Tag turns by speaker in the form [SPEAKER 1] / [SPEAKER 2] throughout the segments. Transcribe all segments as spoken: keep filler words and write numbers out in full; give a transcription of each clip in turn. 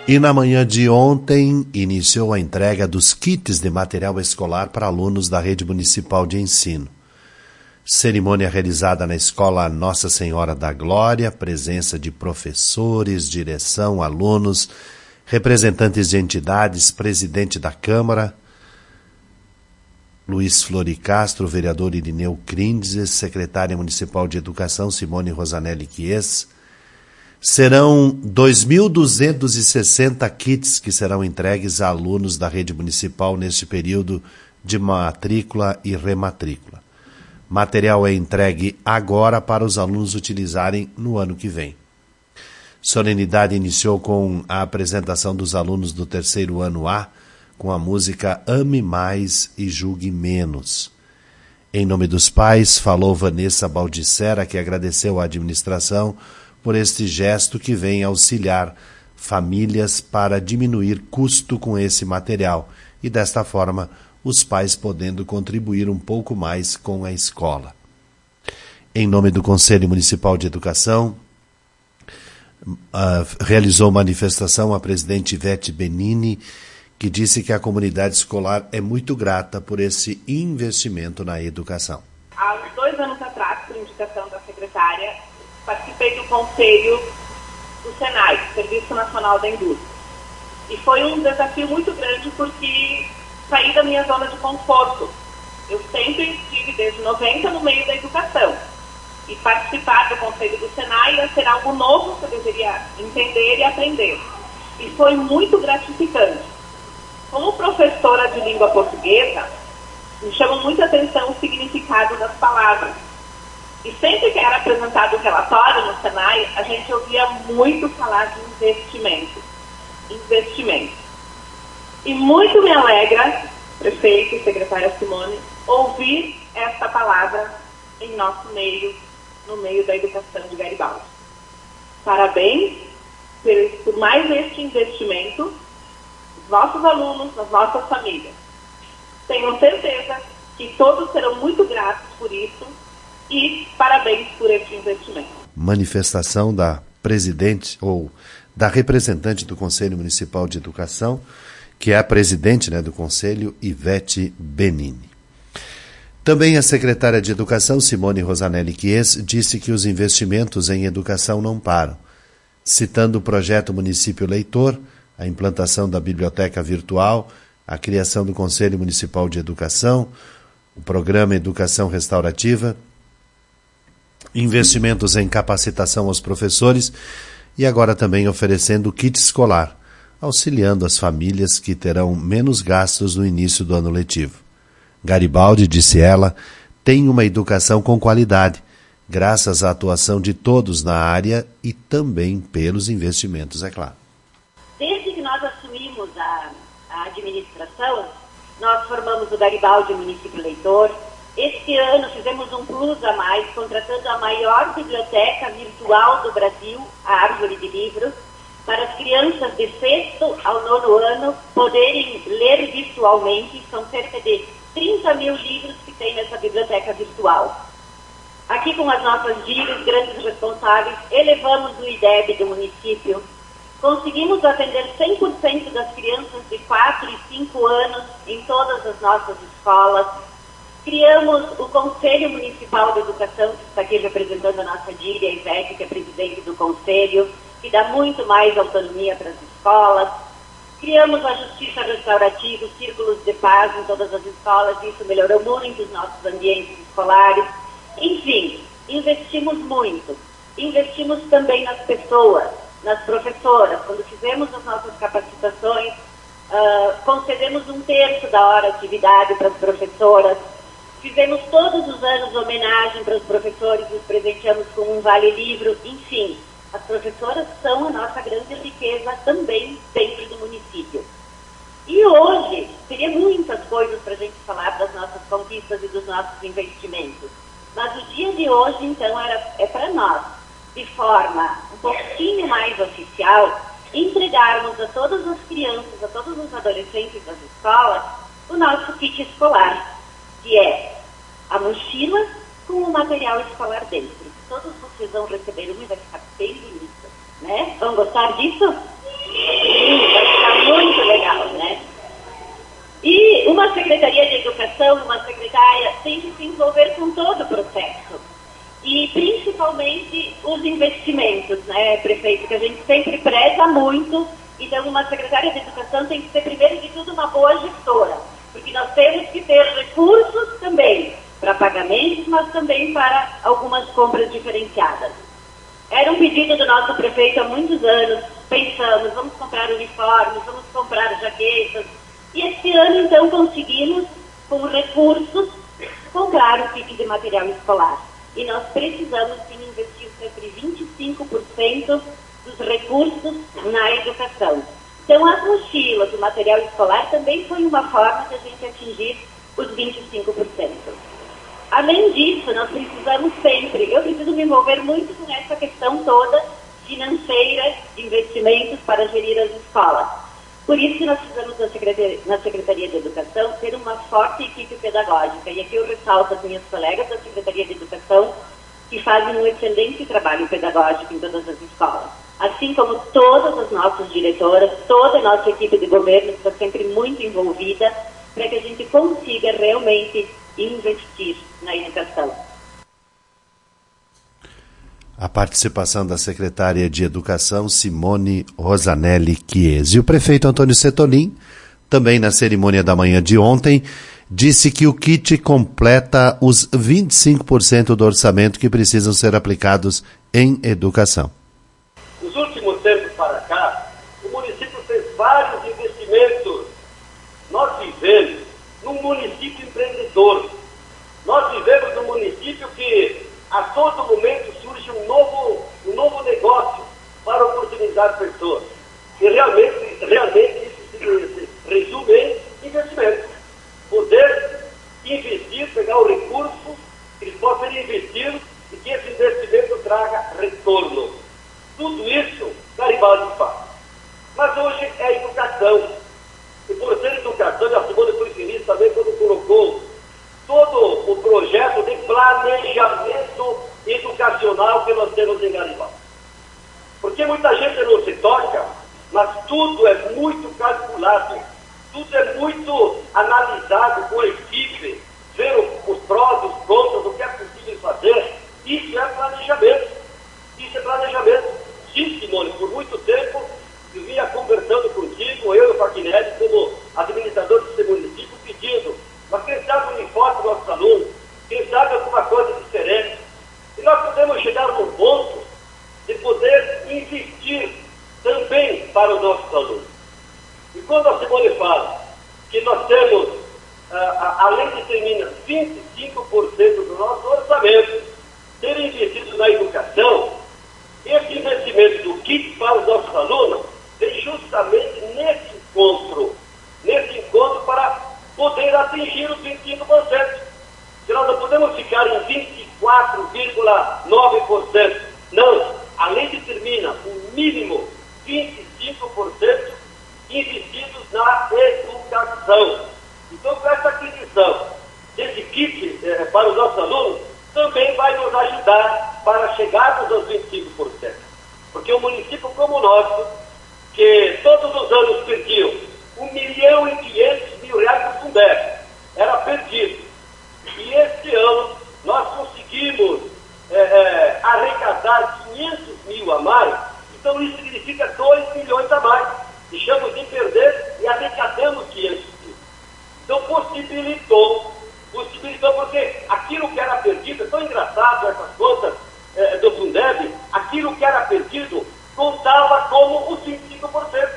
[SPEAKER 1] E na manhã de ontem, iniciou a entrega dos kits de material escolar para alunos da Rede Municipal de Ensino. Cerimônia realizada na Escola Nossa Senhora da Glória, presença de professores, direção, alunos, representantes de entidades, presidente da Câmara, Luiz Flori Castro, vereador Irineu Crindzes, secretária municipal de Educação Simone Rosanelli Chies. Serão dois mil duzentos e sessenta kits que serão entregues a alunos da rede municipal neste período de matrícula e rematrícula. Material é entregue agora para os alunos utilizarem no ano que vem. Solenidade iniciou com a apresentação dos alunos do terceiro ano A, com a música Ame Mais e Julgue Menos. Em nome dos pais, falou Vanessa Baldissera, que agradeceu à administração por este gesto que vem auxiliar famílias para diminuir custo com esse material e, desta forma, os pais podendo contribuir um pouco mais com a escola. Em nome do Conselho Municipal de Educação, uh, realizou manifestação a presidente Ivete Benini, que disse que a comunidade escolar é muito grata por esse investimento na educação.
[SPEAKER 2] Há uns dois anos atrás, por indicação da secretária, participei do conselho do SENAI, Serviço Nacional da Indústria. E foi um desafio muito grande porque saí da minha zona de conforto. Eu sempre estive desde noventa no meio da educação. E participar do conselho do SENAI ia ser algo novo que eu deveria entender e aprender. E foi muito gratificante. Como professora de língua portuguesa, me chama muita atenção o significado das palavras. E sempre que era apresentado o relatório no SENAI, a gente ouvia muito falar de investimento. Investimento. E muito me alegra, prefeito e secretária Simone, ouvir esta palavra em nosso meio, no meio da educação de Garibaldi. Parabéns por, por mais este investimento nos nossos alunos, nas nossas famílias. Tenho certeza que todos serão muito gratos por isso. E parabéns por esse investimento.
[SPEAKER 1] Manifestação da presidente ou da representante do Conselho Municipal de Educação, que é a presidente, né, do Conselho, Ivete Benini. Também a secretária de Educação, Simone Rosanelli Chies, disse que os investimentos em educação não param, citando o projeto Município Leitor, a implantação da biblioteca virtual, a criação do Conselho Municipal de Educação, o programa Educação Restaurativa, investimentos em capacitação aos professores e agora também oferecendo kit escolar, auxiliando as famílias que terão menos gastos no início do ano letivo. Garibaldi, disse ela, tem uma educação com qualidade, graças à atuação de todos na área e também pelos investimentos, é claro.
[SPEAKER 3] Desde que nós assumimos a, a administração, nós formamos o Garibaldi Município Leitor. Este ano fizemos um plus a mais, contratando a maior biblioteca virtual do Brasil, a Árvore de Livros, para as crianças de sexto ao nono ano poderem ler virtualmente. São cerca de trinta mil livros que tem nessa biblioteca virtual. Aqui com as nossas dívidas, grandes responsáveis, elevamos o I D E B do município. Conseguimos atender cem por cento das crianças de quatro e cinco anos em todas as nossas escolas. Criamos o Conselho Municipal de Educação, que está aqui representando a nossa Dília Ivete, que é presidente do Conselho, que dá muito mais autonomia para as escolas. Criamos a Justiça Restaurativa, os círculos de paz em todas as escolas, isso melhorou muito os nossos ambientes escolares. Enfim, investimos muito. Investimos também nas pessoas, nas professoras. Quando fizemos as nossas capacitações, uh, concedemos um terço da hora de atividade para as professoras. Fizemos todos os anos homenagem para os professores, os presenteamos com um vale-livro, enfim. As professoras são a nossa grande riqueza também dentro do município. E hoje, teria muitas coisas para a gente falar das nossas conquistas e dos nossos investimentos. Mas o dia de hoje, então, era, é para nós, de forma um pouquinho mais oficial, entregarmos a todas as crianças, a todos os adolescentes das escolas, o nosso kit escolar, que é a mochila com o material escolar dentro. Todos vocês vão receber uma e vai ficar bem bonita, né? Vão gostar disso? Sim. uma Secretaria de Educação, uma secretária, tem que se envolver com todo o processo. E principalmente os investimentos, né, prefeito, que a gente sempre preza muito. Então, uma secretária de Educação tem que ser, primeiro de tudo, uma boa gestora, porque nós temos que ter recursos também para pagamentos, mas também para algumas compras diferenciadas. Era um pedido do nosso prefeito há muitos anos. Pensamos, vamos comprar uniformes, vamos comprar jaquetas. E este ano, então, conseguimos, com recursos, comprar o kit de material escolar. E nós precisamos, sim, investir sempre vinte e cinco por cento dos recursos na educação. Então, as mochilas, o material escolar, também foi uma forma de a gente atingir os vinte e cinco por cento. Além disso, nós precisamos sempre, eu preciso me envolver muito com essa questão toda financeira de investimentos para gerir as escolas. Por isso que nós precisamos na Secretaria, na Secretaria de Educação ter uma forte equipe pedagógica. E aqui eu ressalto as minhas colegas da Secretaria de Educação, que fazem um excelente trabalho pedagógico em todas as escolas. Assim como todas as nossas diretoras, toda a nossa equipe de governo está sempre muito envolvida para que a gente consiga realmente investir na educação.
[SPEAKER 1] A participação da secretária de Educação, Simone Rosanelli Chiesi. E o prefeito Antônio Setolin, também na cerimônia da manhã de ontem, disse que o kit completa os vinte e cinco por cento do orçamento que precisam ser aplicados em educação.
[SPEAKER 4] Nos últimos tempos para cá, o município fez vários investimentos. Nós vivemos num município empreendedor. Nós vivemos num município que a todo momento surge um novo, um novo negócio para oportunizar pessoas. E realmente, realmente isso se, se resume em investimento. Poder investir, pegar o recurso, que eles possam investir e que esse investimento traga retorno. Tudo isso, Garibaldi faz. Mas hoje é educação. E por ser educação, a Simone foi feliz também quando colocou todo o projeto de planejamento educacional que nós temos em Garibaldi. Porque muita gente não se toca, mas tudo é muito calculado, tudo é muito analisado com a equipe, ver os prós, os contras, o que é possível fazer. Isso é planejamento. Isso é planejamento. Sim, Simone, por muito tempo eu vinha conversando contigo, eu e o Faquinelli, como administrador desse município, pedindo, mas quem sabe o uniforme dos nossos alunos, quem sabe alguma coisa diferente. E nós podemos chegar num ponto de poder investir também para os nossos alunos. E quando a Simone fala que nós temos, ah, além de terminar vinte e cinco por cento do nosso orçamento ser investido na educação, esse investimento do kit para os nossos alunos vem justamente nesse encontro, nesse encontro para poder atingir os vinte e cinco por cento. Se nós não podemos ficar em vinte e quatro vírgula nove por cento, não, a lei determina o mínimo vinte e cinco por cento investidos na educação. Então, com essa aquisição desse kit eh, para os nossos alunos, também vai nos ajudar para chegarmos aos vinte e cinco por cento. Porque um município como o nosso, que todos os anos perdiam um milhão e quinhentos mil reais do Fundeb, era perdido. E este ano nós conseguimos é, é, arrecadar quinhentos mil a mais, então isso significa dois milhões a mais. Deixamos de perder e arrecadamos quinhentos mil. Então possibilitou, possibilitou porque aquilo que era perdido, é tão engraçado essas contas é, do Fundeb, aquilo que era perdido contava como os vinte e cinco por cento.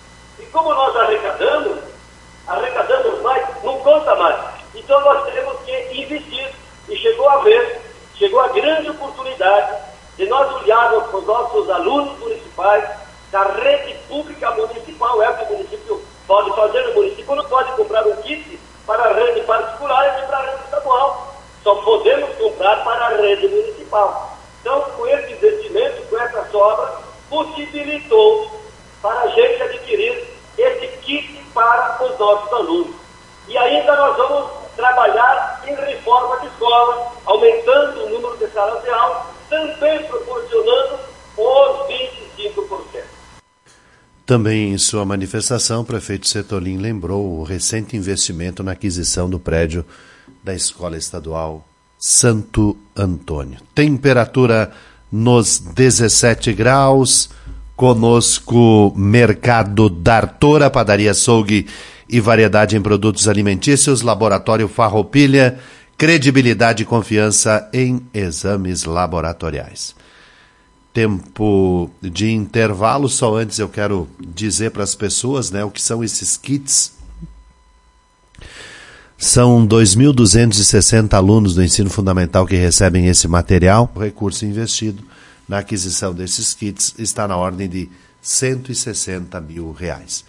[SPEAKER 4] E como nós arrecadamos, arrecadamos mais, não conta mais. Então nós temos que investir. E chegou a vez, chegou a grande oportunidade de nós olharmos para os nossos alunos municipais da rede pública municipal. É o que o município pode fazer. O município não pode comprar um kit para a rede particular e para a rede estadual. Só podemos comprar para a rede municipal. Então, com esse investimento, com essa sobra, possibilitou para a gente adquirir esse kit para os nossos alunos. E ainda nós vamos trabalhar em reforma de escola, aumentando o número de salas de aula, também proporcionando os vinte e cinco por cento.
[SPEAKER 1] Também em sua manifestação, o prefeito Setolin lembrou o recente investimento na aquisição do prédio da Escola Estadual Santo Antônio. Temperatura nos dezessete graus, conosco Mercado D'Artora, padaria, açougue e variedade em produtos alimentícios, Laboratório Farroupilha, credibilidade e confiança em exames laboratoriais. Tempo de intervalo, só antes eu quero dizer para as pessoas, né, o que são esses kits. São dois mil duzentos e sessenta alunos do ensino fundamental que recebem esse material. O recurso investido na aquisição desses kits está na ordem de cento e sessenta mil reais.